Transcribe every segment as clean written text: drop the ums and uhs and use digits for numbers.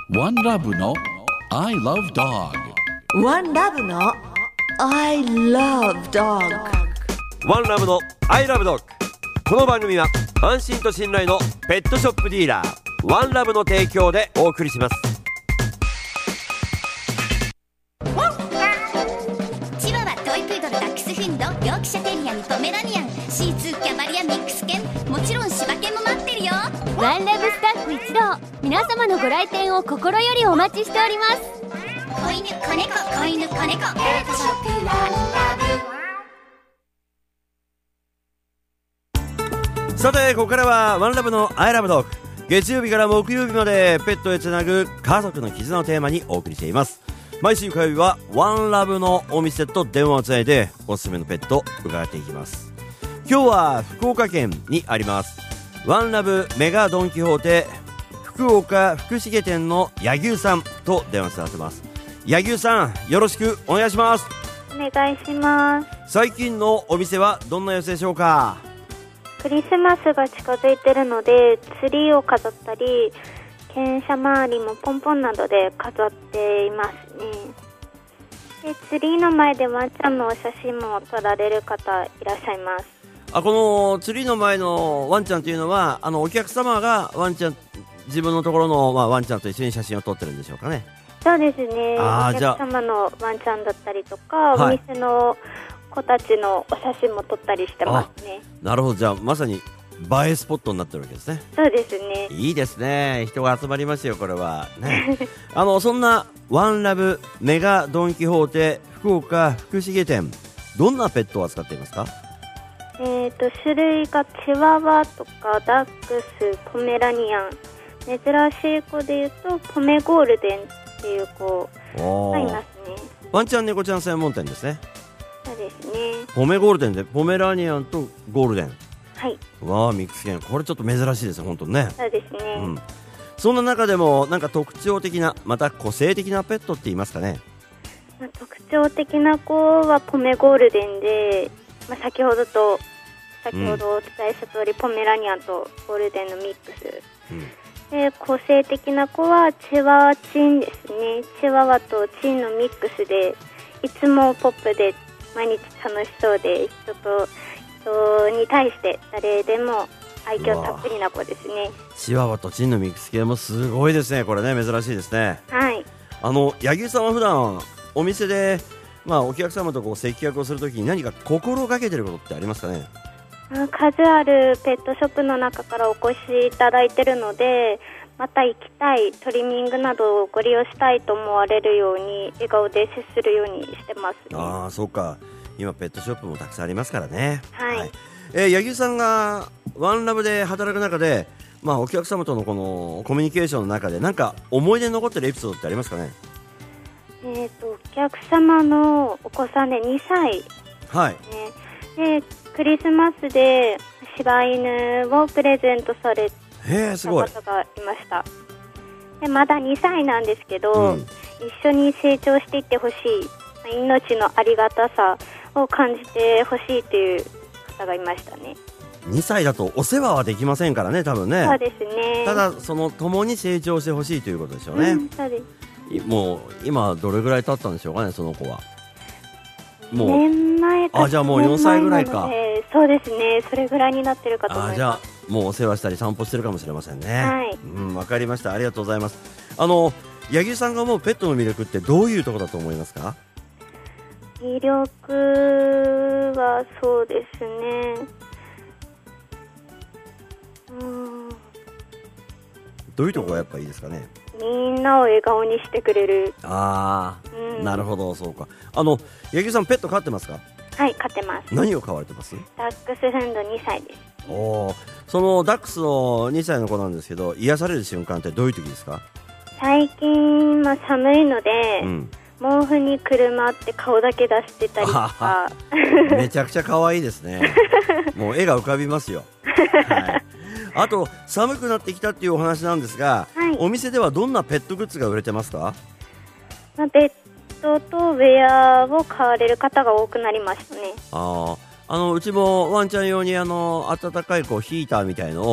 One Love の I Love Dog。 One Love の I Love Dog。 ワンラブのアイラブドッグ。この番組は安心と信頼のペットショップディーラーワンラブの提供でお送りします。 チワワ、トイプードル、ダックスフンド、ヨークシャテリアにポメラニアン、シーツー、キャバリア、ミックス犬、もちろん柴犬も待ってるよ。 ワンラブスタッフ一同、皆様のご来店を心よりお待ちしております。 子犬、子猫、子犬、子猫、ペットショップワンラブ。 さてここからはワンラブのアイラブドッグ。月曜日から木曜日までペットへつなぐ家族の絆をテーマにお送りしています。毎週火曜日はワンラブのお店と電話をつないでおすすめのペットを伺っていきます。今日は福岡県にありますワンラブメガドンキホーテ福岡福重店の柳生さんと電話つながってます。柳生さん、よろしくお願いします。 お願いします。 最近のお店はどんな様子でしょうか？ クリスマスが近づいてるのでツリーを飾ったり、犬舎周りもポンポンなどで飾っていますね。でツリーの前でワンちゃんのお写真も撮られる方いらっしゃいます。 このツリーの前のワンちゃんというのはお客様がワンちゃん、自分のところの、ワンちゃんと一緒に写真を撮ってるんでしょうかね？ そうですね。おじゃあ客様のワンちゃんだったりとか、 はい、 お店の子たちのお写真も撮ったりしてますね。 なるほど。じゃあまさに映えスポットになってるわけですね。 そうですね。 いいですね。人が集まりますよこれはねそんなワンラブメガドンキホーテ福岡福重店、どんなペットを扱っていますか？ 種類がチワワとかダックス、ポメラニアン、珍しい子でいうとポメゴールデンっていう子がいますね。 ワンちゃん猫ちゃん専門店ですね。 そうですね。 ポメゴールデンでポメラニアンとゴールデン。 はい。 わあ、ミックス犬、これちょっと珍しいですね本当にね。 そうですね。 そんな中でもなんか特徴的な、また個性的なペットって言いますかね？ 特徴的な子はポメゴールデンで、先ほどお伝えした通り、ポメラニアンとゴールデンのミックス、で個性的な子はチワワチンですね。チワワとチンのミックスで、いつもポップで毎日楽しそうで、人に対して誰でも愛嬌たっぷりな子ですね。 チワワとチンのミックス系もすごいですね。これね、珍しいですね。 はい。 柳生さんは普段お店で、お客様と接客をするときに何か心がけてることってありますかね？ 数あるペットショップの中からお越しいただいているので、また行きたい、トリミングなどをご利用したいと思われるように笑顔で接するようにしてますね。 そうか。今ペットショップもたくさんありますからね。 はい。 柳生さんがワンラブで働く中で、お客様とのこのコミュニケーションの中で何か思い出に残ってるエピソードってありますかね？ お客様のお子さんで2歳、 はい、 でクリスマスで柴犬をプレゼントされたすごい方がいました。でまだ2歳なんですけど、一緒に成長していってほしい、命のありがたさを感じてほしいという方がいましたね。 2歳だとお世話はできませんからね、多分ね。 そうですね。 ただその共に成長してほしいということでしょうね。 そうです。 もう今どれぐらい経ったんでしょうかね、その子は。もう年前か。 じゃあもう4歳ぐらいか。 そうですね、それぐらいになってるかと思います。 じゃあもうお世話したり散歩してるかもしれませんね。 はい。 わかりました。ありがとうございます。柳生さんが思うペットの魅力ってどういうところだと思いますか？ 魅力はそうですね、 どういうところがやっぱいいですかね？ みんなを笑顔にしてくれる。 なるほど、そうか。柳生さんペット飼ってますか？ はい、飼ってます。 何を飼われてます？ ダックスフンド2歳です。 そのダックスの2歳の子なんですけど、癒される瞬間ってどういう時ですか？ 最近、寒いので、毛布にくるまって顔だけ出してたりとかめちゃくちゃ可愛いですね。もう絵が浮かびますよ。あと寒くなってきたっていうお話なんですが、お店ではどんなペットグッズが売れてますか？ ベッドとウェアを買われる方が多くなりましたね。 うちもワンちゃん用に温かいヒーターみたいのを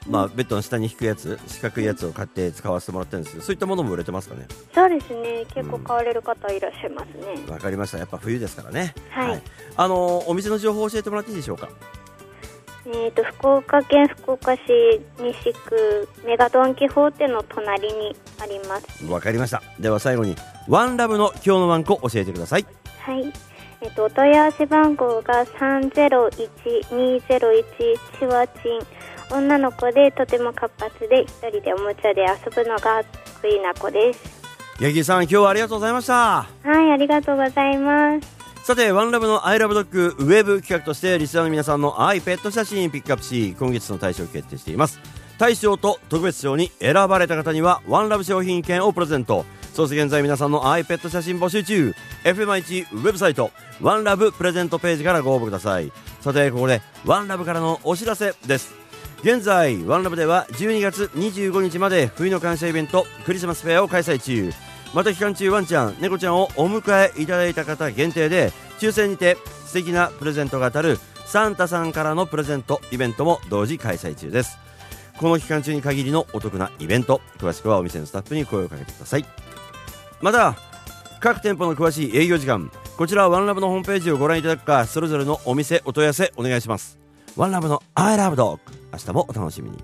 ベッドの下に引くやつ、四角いやつを買って使わせてもらってるんですけど、そういったものも売れてますかね。 そうですね、結構買われる方いらっしゃいますね。 わかりました。やっぱ冬ですからね。 はい、 お店の情報を教えてもらっていいでしょうか。 福岡県福岡市西区メガドン・キホーテの隣にあります。 わかりました。では最後にワンラブの今日のワンコ教えてください。 はい、お問い合わせ番号が301201チワチン。女の子でとても活発で一人でおもちゃで遊ぶのが得意な子です。 ヤギさん、今日はありがとうございました。 はい、ありがとうございます。 さて、ワンラブのアイラブドッグウェブ企画としてリスナーの皆さんの愛ペット写真ピックアップし、今月の大賞を決定しています。大賞と特別賞に選ばれた方にはワンラブ商品券をプレゼント。そして現在皆さんの愛ペット写真募集中。 FM1 ウェブサイトワンラブプレゼントページからご応募ください。さて、ここでワンラブからのお知らせです。現在ワンラブでは12月25日まで冬の感謝イベントクリスマスフェアを開催中。また期間中、ワンちゃん猫ちゃんをお迎えいただいた方限定で抽選にて素敵なプレゼントが当たるサンタさんからのプレゼントイベントも同時開催中です。この期間中に限りのお得なイベント、詳しくはお店のスタッフに声をかけてください。また各店舗の詳しい営業時間、こちらはワンラブのホームページをご覧いただくか、それぞれのお店お問い合わせお願いします。ワンラブの I love dog、 明日もお楽しみに。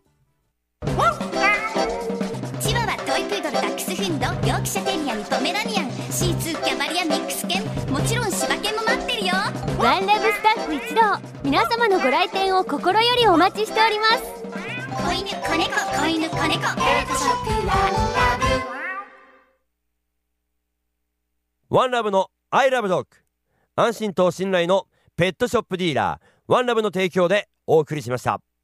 チワワ、トイプードル、ダックスフンド、ヨークシャテリアにポメラニアン、シーツー、キャバリア、ミックス犬、もちろん柴犬も待ってるよ。 ワンラブスタッフ一同、皆様のご来店を心よりお待ちしております。 子犬、子猫、子犬、子猫、ペットショップワンラブ。ワンラブの I love dog、 安心と信頼のペットショップディーラーワンラブの提供でお送りしました。